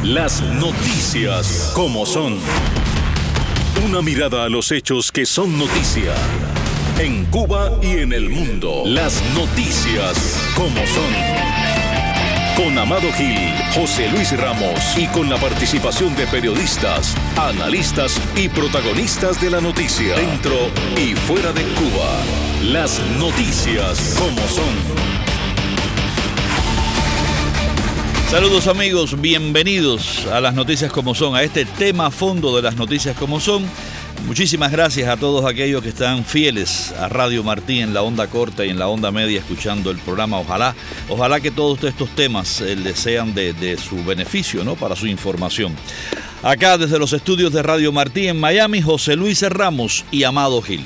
Las noticias como son. Una mirada a los hechos que son noticia. En Cuba y en el mundo. Las noticias como son. Con Amado Gil, José Luis Ramos y con la participación de periodistas, analistas y protagonistas de la noticia. Dentro y fuera de Cuba. Las noticias como son. Saludos amigos, bienvenidos a las noticias como son, a este tema a fondo de las noticias como son. Muchísimas gracias a todos aquellos que están fieles a Radio Martí en la onda corta y en la onda media escuchando el programa. Ojalá que todos estos temas les sean de su beneficio, ¿no? Para su información. Acá desde los estudios de Radio Martí en Miami, José Luis Ramos y Amado Gil.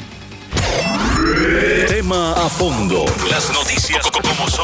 Tema a fondo. Las noticias como son.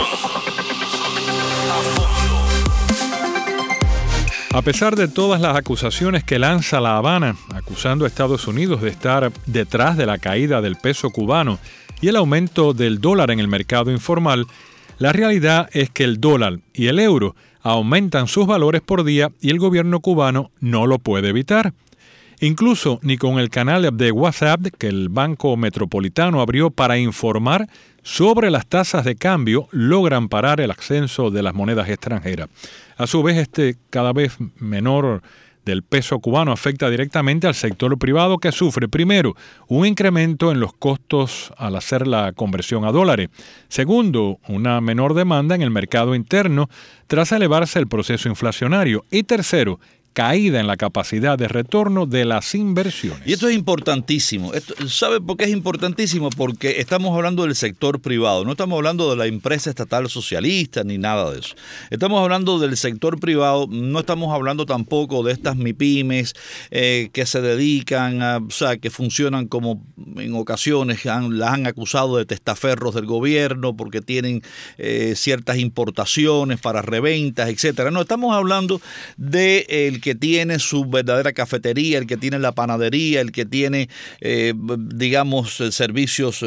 A pesar de todas las acusaciones que lanza La Habana, acusando a Estados Unidos de estar detrás de la caída del peso cubano y el aumento del dólar en el mercado informal, la realidad es que el dólar y el euro aumentan sus valores por día y el gobierno cubano no lo puede evitar. Incluso ni con el canal de WhatsApp que el Banco Metropolitano abrió para informar sobre las tasas de cambio logran parar el ascenso de las monedas extranjeras. A su vez, este cada vez menor del peso cubano afecta directamente al sector privado que sufre, primero, un incremento en los costos al hacer la conversión a dólares. Segundo, una menor demanda en el mercado interno tras elevarse el proceso inflacionario. Y tercero, caída en la capacidad de retorno de las inversiones. Y esto es importantísimo. ¿Sabe por qué es importantísimo? Porque estamos hablando del sector privado. No estamos hablando de la empresa estatal socialista ni nada de eso. Estamos hablando del sector privado. No estamos hablando tampoco de estas MIPYMES que se dedican a, o sea, que funcionan como en ocasiones las han acusado de testaferros del gobierno porque tienen ciertas importaciones para reventas, etcétera. No, estamos hablando de el que tiene su verdadera cafetería, el que tiene la panadería, el que tiene, digamos, servicios,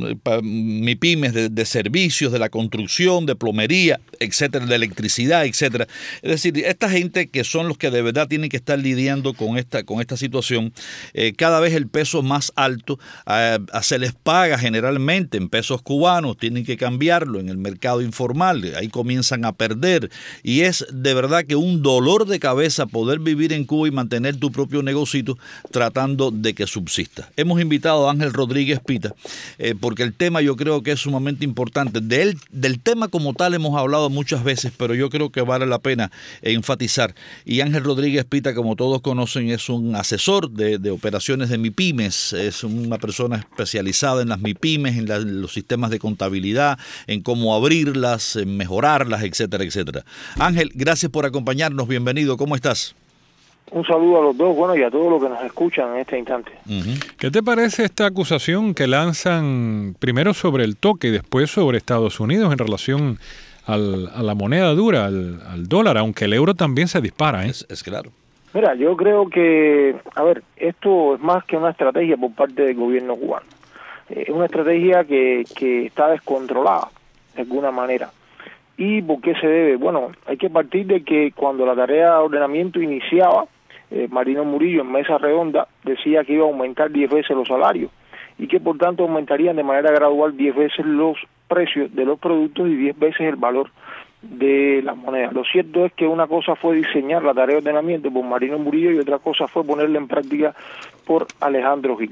MIPYMES de servicios, de la construcción, de plomería, etcétera, de electricidad, etcétera. Es decir, esta gente que son los que de verdad tienen que estar lidiando con esta situación, cada vez el peso más alto, se les paga generalmente en pesos cubanos, tienen que cambiarlo en el mercado informal, ahí comienzan a perder, y es de verdad que un dolor de cabeza poder vivir en Cuba y mantener tu propio negocito tratando de que subsista. Hemos invitado a Ángel Rodríguez Pita porque el tema yo creo que es sumamente importante. Del tema como tal hemos hablado muchas veces, pero yo creo que vale la pena enfatizar. Y Ángel Rodríguez Pita, como todos conocen, es un asesor de operaciones de MIPYMES, es una persona especializada en las MIPYMES, en los sistemas de contabilidad, en cómo abrirlas, en mejorarlas, etcétera, etcétera. Ángel, gracias por acompañarnos, bienvenido, ¿cómo estás? Un saludo a los dos, bueno, y a todos los que nos escuchan en este instante. ¿Qué te parece esta acusación que lanzan primero sobre el toque y después sobre Estados Unidos en relación a la moneda dura, al dólar, aunque el euro también se dispara? Es claro. Mira, yo creo que, esto es más que una estrategia por parte del gobierno cubano. Es una estrategia que está descontrolada, de alguna manera. ¿Y por qué se debe? Bueno, hay que partir de que cuando la tarea de ordenamiento iniciaba, Marino Murillo en mesa redonda decía que iba a aumentar 10 veces los salarios y que por tanto aumentarían de manera gradual 10 veces los precios de los productos y 10 veces el valor de las monedas. Lo cierto es que una cosa fue diseñar la tarea de ordenamiento por Marino Murillo y otra cosa fue ponerla en práctica por Alejandro Gil.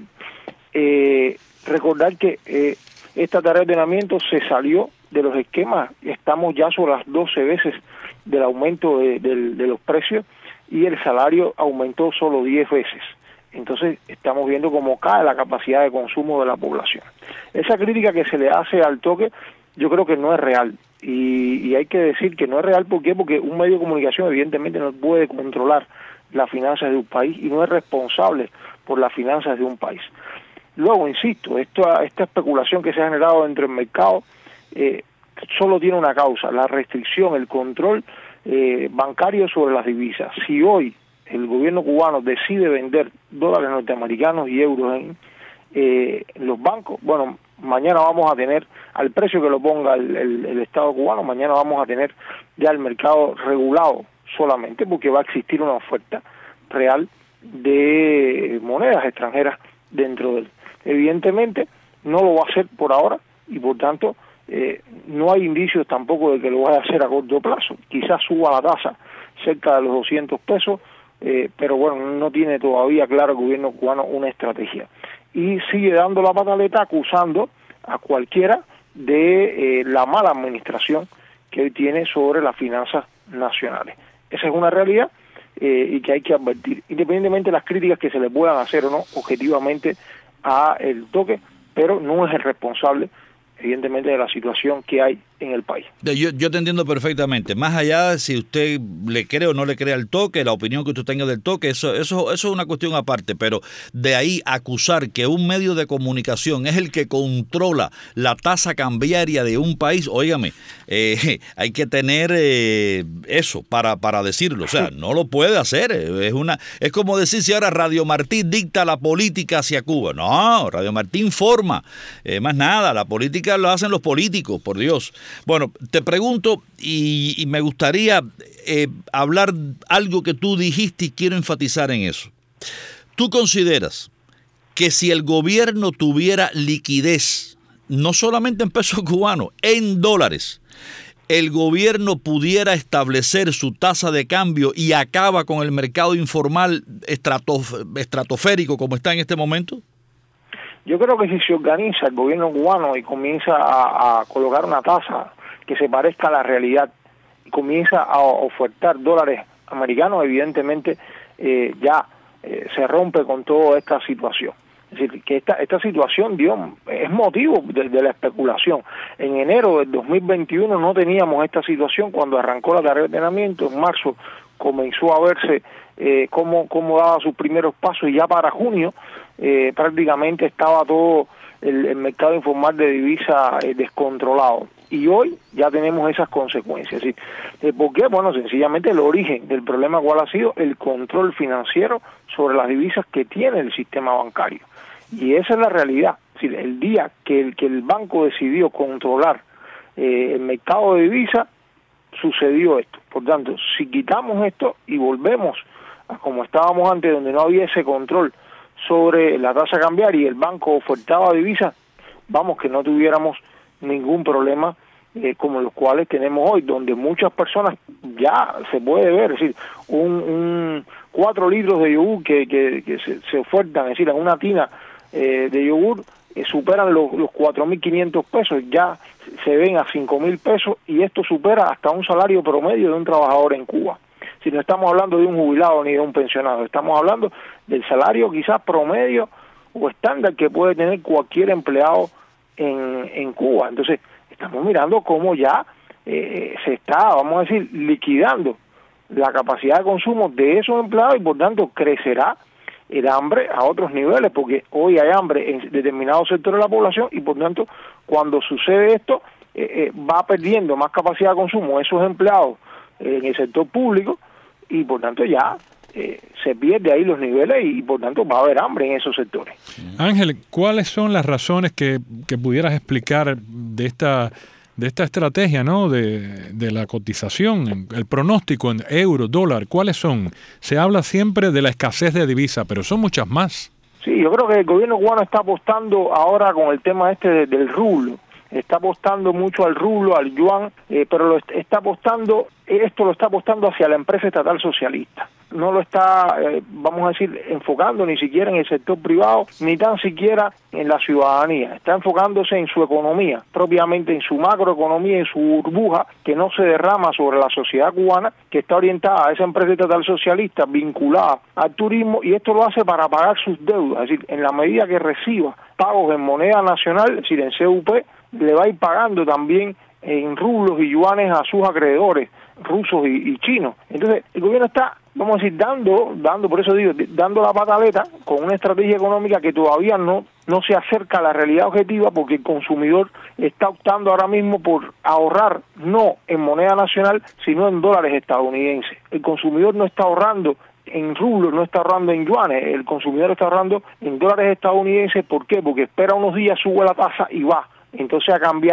Recordar que esta tarea de ordenamiento se salió de los esquemas, estamos ya sobre las 12 veces del aumento de los precios y el salario aumentó solo 10 veces. Entonces estamos viendo cómo cae la capacidad de consumo de la población. Esa crítica que se le hace al toque yo creo que no es real y hay que decir que no es real. ¿Por qué? Porque un medio de comunicación evidentemente no puede controlar las finanzas de un país y no es responsable por las finanzas de un país. Luego, insisto, esta especulación que se ha generado dentro del mercado solo tiene una causa, la restricción, el control bancario sobre las divisas. Si hoy el gobierno cubano decide vender dólares norteamericanos y euros en los bancos, bueno, mañana vamos a tener, al precio que lo ponga el Estado cubano, mañana vamos a tener ya el mercado regulado solamente porque va a existir una oferta real de monedas extranjeras dentro de él. Evidentemente no lo va a hacer por ahora y por tanto no hay indicios tampoco de que lo vaya a hacer a corto plazo. Quizás suba la tasa cerca de los 200 pesos, pero bueno, no tiene todavía claro el gobierno cubano una estrategia. Y sigue dando la pataleta acusando a cualquiera de la mala administración que hoy tiene sobre las finanzas nacionales. Esa es una realidad y que hay que advertir, independientemente de las críticas que se le puedan hacer o no objetivamente a el toque, pero no es el responsable, evidentemente, de la situación que hay en el país. Yo te entiendo perfectamente. Más allá de si usted le cree o no le cree al toque, la opinión que usted tenga del toque, eso es una cuestión aparte, pero de ahí acusar que un medio de comunicación es el que controla la tasa cambiaria de un país, óigame, hay que tener eso para decirlo. O sea, no lo puede hacer. Es como decir si ahora Radio Martí dicta la política hacia Cuba. No, Radio Martí informa. Más nada, la política lo hacen los políticos, por Dios. Bueno, te pregunto y me gustaría hablar algo que tú dijiste y quiero enfatizar en eso. ¿Tú consideras que si el gobierno tuviera liquidez, no solamente en pesos cubanos, en dólares, el gobierno pudiera establecer su tasa de cambio y acaba con el mercado informal estratosférico como está en este momento? Yo creo que si se organiza el gobierno cubano y comienza a colocar una tasa que se parezca a la realidad y comienza a ofertar dólares americanos, evidentemente ya se rompe con toda esta situación. Es decir, que esta situación es motivo de la especulación. En enero del 2021 no teníamos esta situación cuando arrancó la tarea de ordenamiento. En marzo comenzó a verse cómo daba sus primeros pasos y ya para junio prácticamente estaba todo el mercado informal de divisas descontrolado. Y hoy ya tenemos esas consecuencias. ¿Sí? ¿Por qué? Bueno, sencillamente el origen del problema cuál ha sido el control financiero sobre las divisas que tiene el sistema bancario. Y esa es la realidad. Es decir, el día que el banco decidió controlar el mercado de divisas, sucedió esto. Por tanto, si quitamos esto y volvemos a como estábamos antes, donde no había ese control sobre la tasa cambiaria y el banco ofertaba divisas, vamos, que no tuviéramos ningún problema como los cuales tenemos hoy, donde muchas personas ya se puede ver, es decir, 4 litros de yogur que se ofertan, es decir, en una tina de yogur superan los 4.500 pesos, ya se ven a 5.000 pesos y esto supera hasta un salario promedio de un trabajador en Cuba. Si no estamos hablando de un jubilado ni de un pensionado, estamos hablando del salario quizás promedio o estándar que puede tener cualquier empleado en Cuba. Entonces, estamos mirando cómo ya se está, vamos a decir, liquidando la capacidad de consumo de esos empleados y por tanto crecerá el hambre a otros niveles, porque hoy hay hambre en determinados sectores de la población y por tanto cuando sucede esto va perdiendo más capacidad de consumo esos empleados en el sector público y por tanto ya se pierde ahí los niveles y por tanto va a haber hambre en esos sectores. Ángel, ¿cuáles son las razones que pudieras explicar de esta estrategia, ¿no? de la cotización, el pronóstico en euro, dólar? ¿Cuáles son? Se habla siempre de la escasez de divisa, pero son muchas más. Sí, yo creo que el gobierno cubano está apostando ahora con el tema del rublo. Está apostando mucho al rublo, al yuan, pero esto lo está apostando hacia la empresa estatal socialista. No lo está, vamos a decir, enfocando ni siquiera en el sector privado, ni tan siquiera en la ciudadanía. Está enfocándose en su economía, propiamente en su macroeconomía, en su burbuja, que no se derrama sobre la sociedad cubana, que está orientada a esa empresa estatal socialista vinculada al turismo, y esto lo hace para pagar sus deudas. Es decir, en la medida que reciba pagos en moneda nacional, es decir, en CUP, le va a ir pagando también en rublos y yuanes a sus acreedores rusos y chinos. Entonces, el gobierno está, vamos a decir, dando, por eso digo, dando la pataleta con una estrategia económica que todavía no se acerca a la realidad objetiva, porque el consumidor está optando ahora mismo por ahorrar no en moneda nacional, sino en dólares estadounidenses. El consumidor no está ahorrando en rublos, no está ahorrando en yuanes, el consumidor está ahorrando en dólares estadounidenses. ¿Por qué? Porque espera unos días, sube la tasa y va entonces a cambiar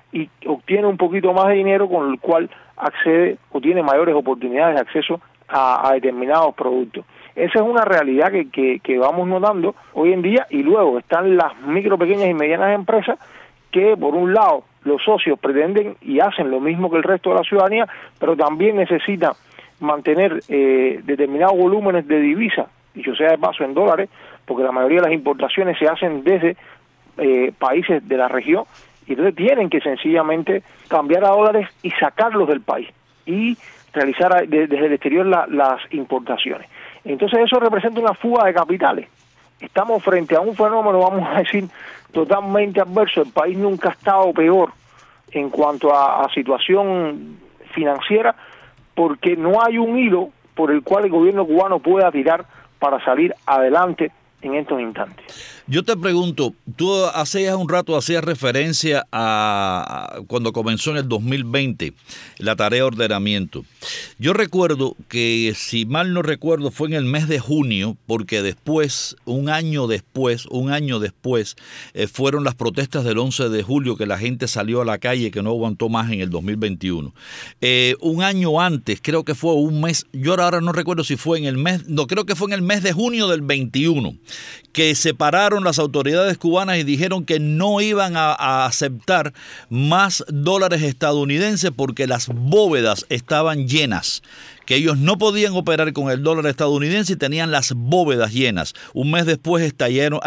y obtiene un poquito más de dinero, con el cual accede o tiene mayores oportunidades de acceso a determinados productos. Esa es una realidad que vamos notando hoy en día, y luego están las micro, pequeñas y medianas empresas que, por un lado, los socios pretenden y hacen lo mismo que el resto de la ciudadanía, pero también necesitan mantener determinados volúmenes de divisa, dicho sea de paso en dólares, porque la mayoría de las importaciones se hacen desde países de la región, y entonces tienen que sencillamente cambiar a dólares y sacarlos del país y realizar desde el exterior las importaciones. Entonces eso representa una fuga de capitales. Estamos frente a un fenómeno, vamos a decir, totalmente adverso. El país nunca ha estado peor en cuanto a situación financiera, porque no hay un hilo por el cual el gobierno cubano pueda tirar para salir adelante en estos instantes. Yo te pregunto, tú hacías un rato, hacías referencia a cuando comenzó en el 2020 la tarea de ordenamiento. Yo recuerdo que, si mal no recuerdo, fue en el mes de junio, porque después, un año después, fueron las protestas del 11 de julio, que la gente salió a la calle, que no aguantó más en el 2021. Un año antes, creo que fue un mes, yo ahora no recuerdo si fue en el mes, no, creo que fue en el mes de junio del 21, que separaron las autoridades cubanas y dijeron que no iban a aceptar más dólares estadounidenses porque las bóvedas estaban llenas, que ellos no podían operar con el dólar estadounidense y tenían las bóvedas llenas. Un mes después estallaron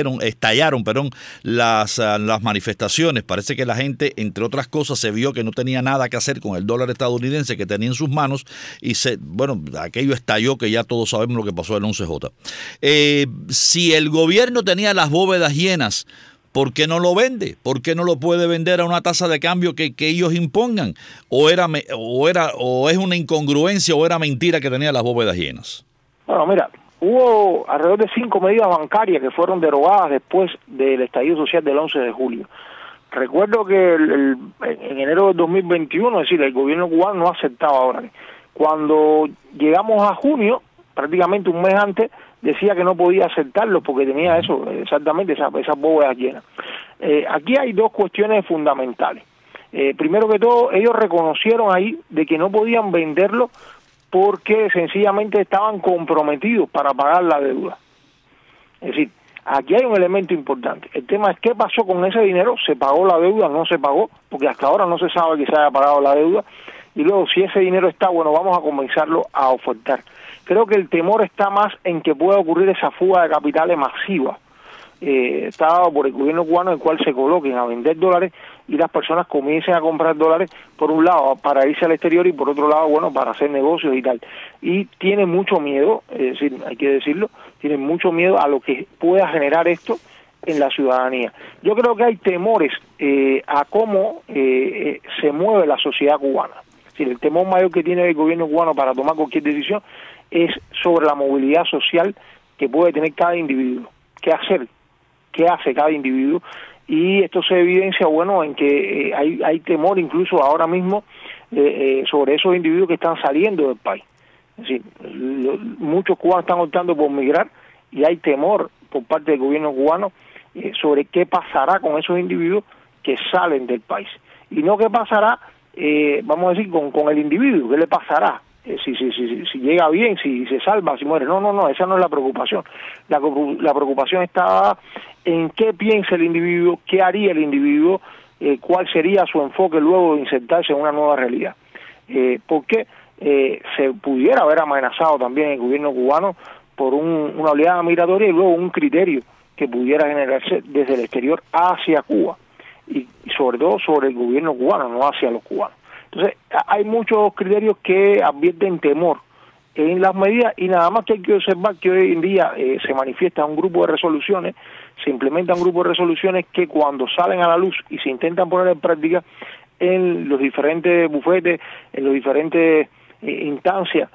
las manifestaciones. Parece que la gente, entre otras cosas, se vio que no tenía nada que hacer con el dólar estadounidense que tenía en sus manos y aquello estalló, que ya todos sabemos lo que pasó el 11J. Si el gobierno tenía las bóvedas llenas, ¿por qué no lo vende? ¿Por qué no lo puede vender a una tasa de cambio que ellos impongan? ¿O es una incongruencia o era mentira que tenía las bóvedas llenas? Bueno, mira, hubo alrededor de 5 medidas bancarias que fueron derogadas después del estallido social del 11 de julio. Recuerdo que en enero de 2021, es decir, el gobierno cubano no aceptaba dólares. Cuando llegamos a junio, prácticamente un mes antes, decía que no podía aceptarlo porque tenía eso, exactamente esas bóvedas llenas. Aquí hay dos cuestiones fundamentales. Primero que todo, ellos reconocieron ahí de que no podían venderlo porque sencillamente estaban comprometidos para pagar la deuda. Es decir, aquí hay un elemento importante. El tema es qué pasó con ese dinero. ¿Se pagó la deuda? ¿No se pagó? Porque hasta ahora no se sabe que se haya pagado la deuda. Y luego, si ese dinero está, bueno, vamos a comenzarlo a ofertar. Creo que el temor está más en que pueda ocurrir esa fuga de capitales masiva, está dado por el gobierno cubano, en el cual se coloquen a vender dólares y las personas comiencen a comprar dólares, por un lado para irse al exterior y por otro lado, bueno, para hacer negocios y tal. Y tienen mucho miedo, es decir, hay que decirlo, tienen mucho miedo a lo que pueda generar esto en la ciudadanía. Yo creo que hay temores a cómo se mueve la sociedad cubana. Es decir, el temor mayor que tiene el gobierno cubano para tomar cualquier decisión es sobre la movilidad social que puede tener cada individuo. ¿Qué hacer? ¿Qué hace cada individuo? Y esto se evidencia, bueno, en que hay temor incluso ahora mismo sobre esos individuos que están saliendo del país. Es decir, muchos cubanos están optando por migrar y hay temor por parte del gobierno cubano sobre qué pasará con esos individuos que salen del país. Y no qué pasará, vamos a decir, con el individuo, qué le pasará. Si llega bien, si se salva, si muere. No, esa no es la preocupación. La preocupación está en qué piensa el individuo, qué haría el individuo, cuál sería su enfoque luego de insertarse en una nueva realidad. Porque se pudiera haber amenazado también el gobierno cubano por una oleada migratoria y luego un criterio que pudiera generarse desde el exterior hacia Cuba y sobre todo sobre el gobierno cubano, no hacia los cubanos. Entonces, hay muchos criterios que advierten temor en las medidas y nada más que hay que observar que hoy en día se manifiesta un grupo de resoluciones, se implementa un grupo de resoluciones que cuando salen a la luz y se intentan poner en práctica en los diferentes bufetes, en las diferentes instancias,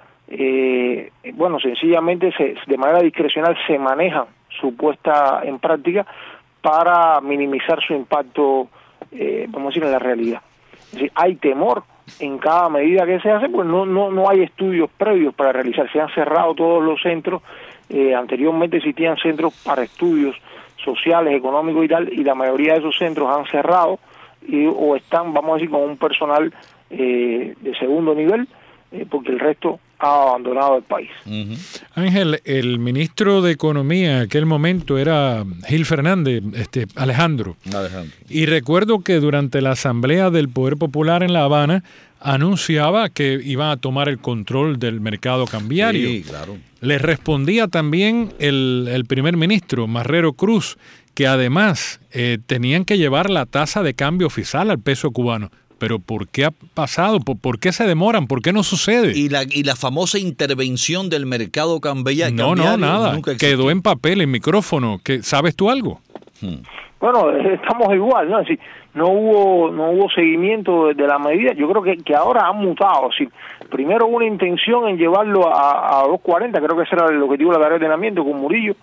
bueno, sencillamente de manera discrecional se manejan su puesta en práctica para minimizar su impacto, vamos a decir, en la realidad. Es decir, hay temor en cada medida que se hace, pues no hay estudios previos para realizar. Se han cerrado todos los centros, anteriormente existían centros para estudios sociales, económicos y tal, y la mayoría de esos centros han cerrado o están, vamos a decir, con un personal de segundo nivel, porque el resto ha abandonado el país. Ángel, el ministro de Economía en aquel momento era Gil Fernández, Alejandro. Y recuerdo que durante la Asamblea del Poder Popular en La Habana anunciaba que iban a tomar el control del mercado cambiario. Sí, claro. Le respondía también el primer ministro, Marrero Cruz, que además tenían que llevar la tasa de cambio oficial al peso cubano. Pero ¿por qué ha pasado? ¿Por qué se demoran? ¿Por qué no sucede? Y la famosa intervención del mercado cambiario. No, nada. Quedó en papel, en micrófono. ¿Sabes tú algo? Bueno, estamos igual, ¿no? Es decir, no hubo seguimiento de la medida. Yo creo que ahora han mutado. Es decir, primero hubo una intención en llevarlo a 2.40, creo que ese era el objetivo de la tarea de ordenamiento con Murillo.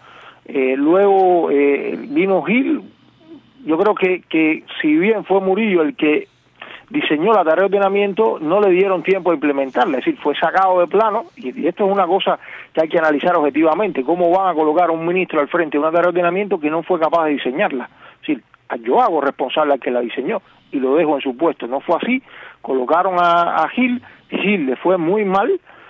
Luego vino Gil. Yo creo que si bien fue Murillo el que diseñó la tarea de ordenamiento, no le dieron tiempo a implementarla, es decir, fue sacado de plano, y esto es una cosa que hay que analizar objetivamente, cómo van a colocar a un ministro al frente de una tarea de ordenamiento que no fue capaz de diseñarla. Es decir, yo hago responsable al que la diseñó y lo dejo en su puesto. No fue así, colocaron a Gil, y Gil le fue muy mal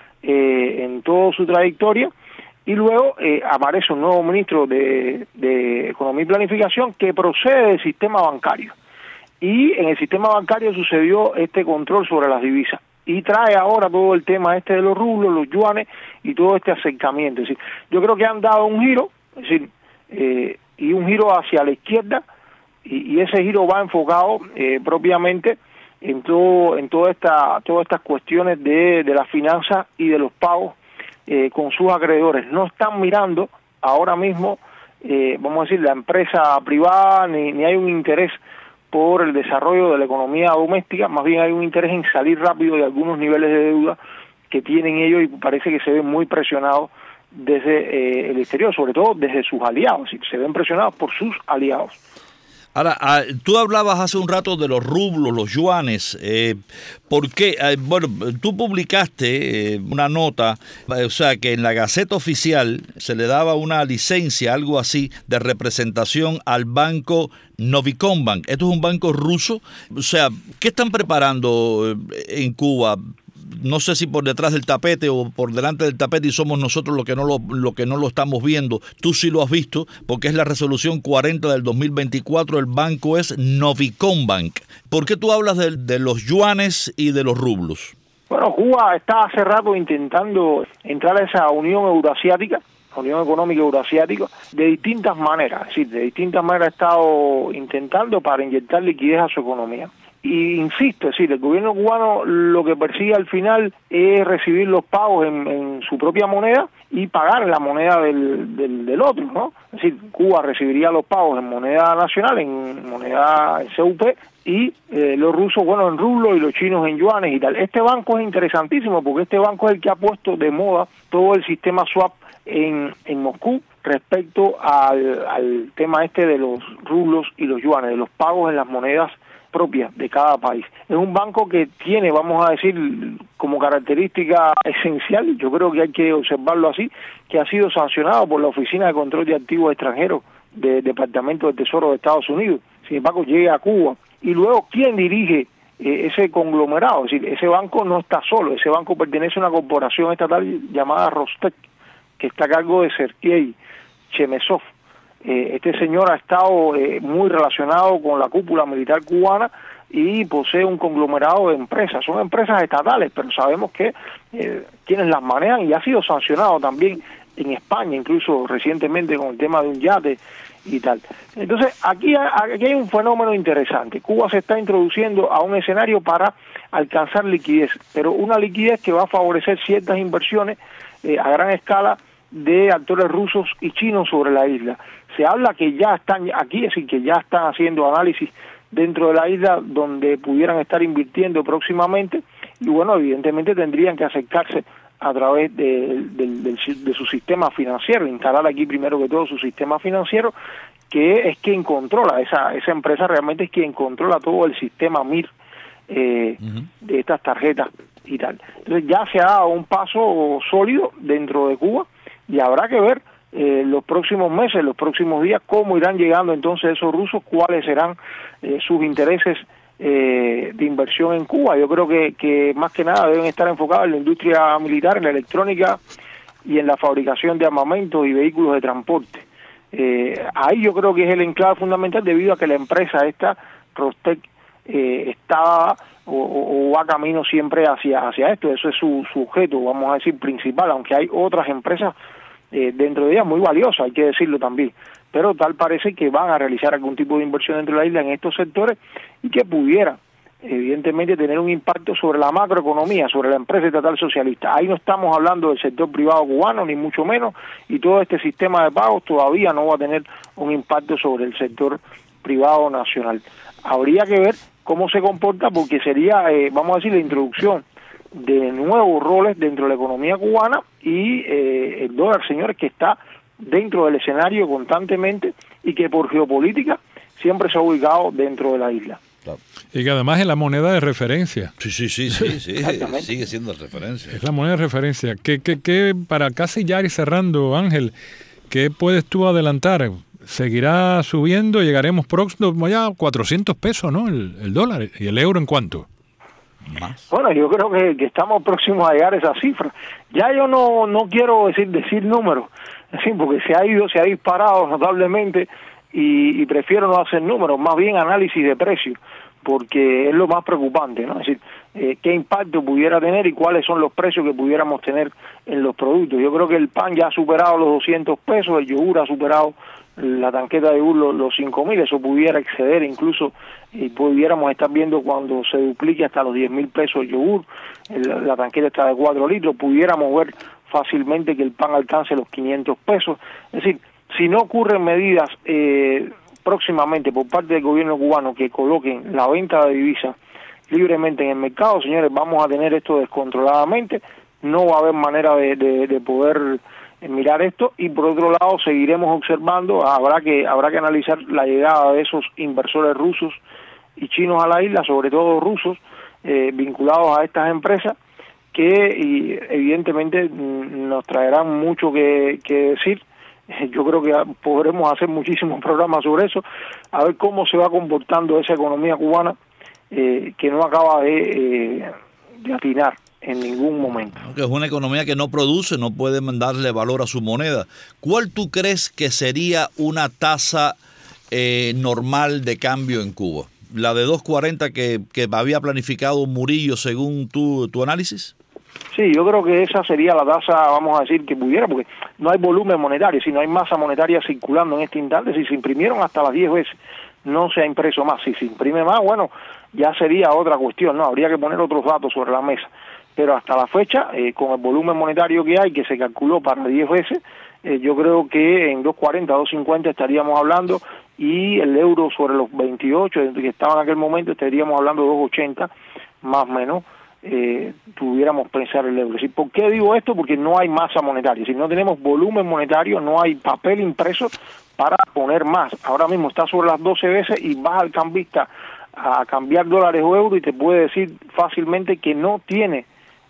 en toda su trayectoria, y luego aparece un nuevo ministro de Economía y Planificación que procede del sistema bancario. Y en el sistema bancario sucedió este control sobre las divisas. Y trae ahora todo el tema de los rublos, los yuanes y todo este acercamiento. Es decir, yo creo que han dado un giro, es decir, y un giro hacia la izquierda, y ese giro va enfocado propiamente en todas estas cuestiones de las finanzas y de los pagos con sus acreedores. No están mirando ahora mismo, vamos a decir, la empresa privada, ni hay un interés por el desarrollo de la economía doméstica, más bien hay un interés en salir rápido de algunos niveles de deuda que tienen ellos, y parece que se ven muy presionados desde el exterior, sobre todo desde sus aliados, y se ven presionados por sus aliados. Ahora, tú hablabas hace un rato de los rublos, los yuanes. ¿Por qué? Bueno, tú publicaste una nota, o sea, que en la Gaceta Oficial se le daba una licencia, algo así, de representación al banco Novikombank. Esto es un banco ruso. O sea, ¿qué están preparando en Cuba? No sé si por detrás del tapete o por delante del tapete, y somos nosotros los que no lo estamos viendo. Tú sí lo has visto, porque es la resolución 40 del 2024, el banco es Novikombank. ¿Por qué tú hablas de los yuanes y de los rublos? Bueno, Cuba está hace rato intentando entrar a esa Unión Euroasiática, Unión Económica Euroasiática, de distintas maneras. Es decir, de distintas maneras ha estado intentando para inyectar liquidez a su economía. Y insisto, es decir, el gobierno cubano lo que persigue al final es recibir los pagos en su propia moneda y pagar la moneda del otro, ¿no? Es decir, Cuba recibiría los pagos en moneda nacional, en moneda CUP, y los rusos, bueno, en rublos, y los chinos en yuanes y tal. Este banco es interesantísimo porque este banco es el que ha puesto de moda todo el sistema swap en Moscú respecto al tema de los rublos y los yuanes, de los pagos en las monedas propias de cada país. Es un banco que tiene, vamos a decir, como característica esencial, yo creo que hay que observarlo así, que ha sido sancionado por la Oficina de Control de Activos Extranjeros del Departamento del Tesoro de Estados Unidos. Sin embargo, llega a Cuba. Y luego, ¿quién dirige ese conglomerado? Es decir, ese banco no está solo, ese banco pertenece a una corporación estatal llamada Rostec, que está a cargo de Sergei Chemezov. Este señor ha estado muy relacionado con la cúpula militar cubana y posee un conglomerado de empresas. Son empresas estatales, pero sabemos que quienes las manejan, y ha sido sancionado también en España, incluso recientemente con el tema de un yate y tal. Entonces, aquí hay un fenómeno interesante. Cuba se está introduciendo a un escenario para alcanzar liquidez, pero una liquidez que va a favorecer ciertas inversiones a gran escala de actores rusos y chinos sobre la isla. Se habla que ya están aquí, es decir, que ya están haciendo análisis dentro de la isla donde pudieran estar invirtiendo próximamente, y bueno, evidentemente tendrían que acercarse a través de su sistema financiero, instalar aquí primero que todo su sistema financiero, que es quien controla, esa empresa realmente es quien controla todo el sistema MIR de estas tarjetas y tal. Entonces ya se ha dado un paso sólido dentro de Cuba, y habrá que ver los próximos meses, los próximos días, cómo irán llegando entonces esos rusos, cuáles serán sus intereses de inversión en Cuba. Yo creo que más que nada deben estar enfocados en la industria militar, en la electrónica y en la fabricación de armamentos y vehículos de transporte. Ahí yo creo que es el enclave fundamental, debido a que la empresa esta, Rostec, está o va camino siempre hacia esto. Eso es su objeto, vamos a decir, principal, aunque hay otras empresas dentro de ellas muy valiosas, hay que decirlo también, pero tal parece que van a realizar algún tipo de inversión dentro de la isla en estos sectores y que pudiera evidentemente tener un impacto sobre la macroeconomía, sobre la empresa estatal socialista. Ahí no estamos hablando del sector privado cubano, ni mucho menos, y todo este sistema de pagos todavía no va a tener un impacto sobre el sector privado nacional. Habría que ver cómo se comporta, porque sería, vamos a decir, la introducción de nuevos roles dentro de la economía cubana y el dólar, señores, que está dentro del escenario constantemente y que por geopolítica siempre se ha ubicado dentro de la isla. Claro. Y que además es la moneda de referencia. Sí, sigue siendo referencia. Es la moneda de referencia. ¿Qué para casi ya ir cerrando, Ángel, qué puedes tú adelantar? ¿Seguirá subiendo? ¿Llegaremos próximo ya a 400 pesos, ¿no? El dólar. ¿Y el euro en cuánto? Más. Bueno, yo creo que estamos próximos a llegar a esa cifra. Ya yo no quiero decir números, porque se ha disparado notablemente y prefiero no hacer números, más bien análisis de precios, porque es lo más preocupante, ¿no? Es decir, qué impacto pudiera tener y cuáles son los precios que pudiéramos tener en los productos. Yo creo que el pan ya ha superado los 200 pesos, el yogur ha superado, la tanqueta de yogur los 5.000, eso pudiera exceder incluso, y pudiéramos estar viendo cuando se duplique hasta los 10.000 pesos el yogur, la tanqueta está de 4 litros, pudiéramos ver fácilmente que el pan alcance los 500 pesos, es decir, si no ocurren medidas próximamente por parte del gobierno cubano que coloquen la venta de divisas libremente en el mercado, señores, vamos a tener esto descontroladamente, no va a haber manera de poder mirar esto, y por otro lado seguiremos observando, habrá que analizar la llegada de esos inversores rusos y chinos a la isla, sobre todo rusos, vinculados a estas empresas, que evidentemente nos traerán mucho que decir. Yo creo que podremos hacer muchísimos programas sobre eso, a ver cómo se va comportando esa economía cubana, que no acaba de atinar en ningún momento. Que es una economía que no produce, no puede darle valor a su moneda. ¿Cuál tú crees que sería una tasa normal de cambio en Cuba? ¿La de 2.40 que había planificado Murillo según tu análisis? Sí, yo creo que esa sería la tasa, vamos a decir, que pudiera, porque no hay volumen monetario, si no hay masa monetaria circulando en este instante. Si se imprimieron hasta las 10 veces, no se ha impreso más. Si se imprime más, bueno, ya sería otra cuestión, ¿no? Habría que poner otros datos sobre la mesa. Pero hasta la fecha, con el volumen monetario que hay, que se calculó para 10 veces, yo creo que en 2.40, 2.50 estaríamos hablando, y el euro sobre los 28 que estaba en aquel momento, estaríamos hablando de 2.80, más o menos. Pudiéramos pensar el euro. ¿Por qué digo esto? Porque no hay masa monetaria. Si no tenemos volumen monetario, no hay papel impreso para poner más. Ahora mismo está sobre las 12 veces y vas al cambista a cambiar dólares o euros y te puede decir fácilmente que no tiene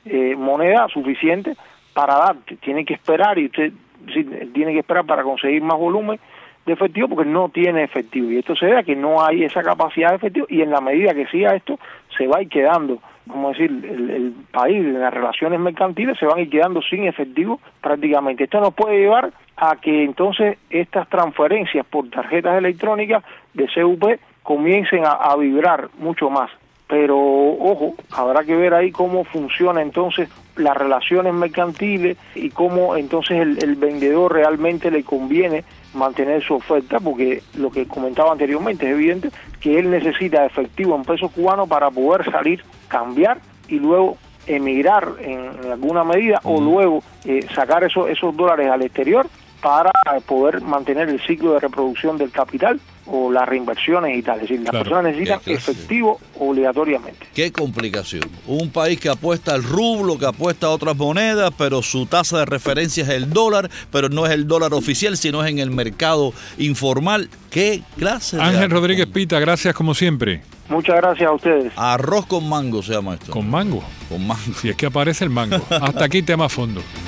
moneda suficiente para darte. Tiene que esperar, y usted tiene que esperar para conseguir más volumen de efectivo, porque no tiene efectivo, y esto se ve a que no hay esa capacidad de efectivo, y en la medida que siga esto se va a ir quedando, como decir, el país, las relaciones mercantiles se van a ir quedando sin efectivo prácticamente. Esto nos puede llevar a que entonces estas transferencias por tarjetas electrónicas de CUP comiencen a vibrar mucho más. Pero, ojo, habrá que ver ahí cómo funciona entonces las relaciones mercantiles y cómo entonces el vendedor realmente le conviene mantener su oferta, porque lo que comentaba anteriormente es evidente que él necesita efectivo en pesos cubanos para poder salir, cambiar y luego emigrar en alguna medida, o luego sacar esos dólares al exterior para poder mantener el ciclo de reproducción del capital o las reinversiones y tal. Es decir, las personas necesitan efectivo obligatoriamente. Qué complicación. Un país que apuesta al rublo, que apuesta a otras monedas, pero su tasa de referencia es el dólar, pero no es el dólar oficial, sino es en el mercado informal. ¿Qué clase de Ángel Rodríguez Pita, gracias como siempre. Muchas gracias a ustedes. Arroz con mango se llama esto. ¿Con mango? Con mango. Si es que aparece el mango. Hasta aquí tema a fondo.